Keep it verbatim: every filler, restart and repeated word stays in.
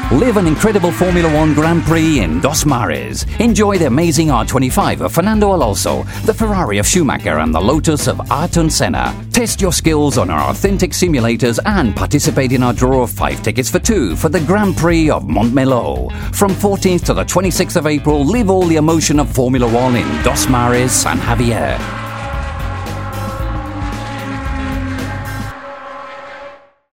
Live an incredible Formula One Grand Prix in Dos Mares. Enjoy the amazing R twenty-five of Fernando Alonso, the Ferrari of Schumacher and the Lotus of Ayrton Senna. Test your skills on our authentic simulators and participate in our draw of five tickets for two for the Grand Prix of Montmeló. From fourteenth to the twenty-sixth of April, live all the emotion of Formula One in Dos Mares, San Javier.